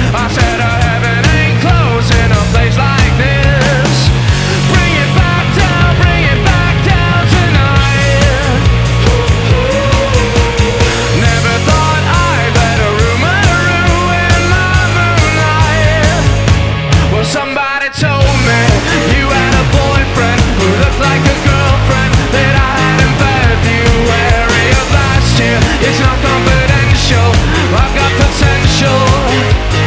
I said heaven ain't close in a place like this. Bring it back down tonight. Never thought I'd let a rumor ruin my moonlight. Well, somebody told me you had a boyfriend who looked like a girlfriend that I had in February of last year. It's not confidential, I've got potential.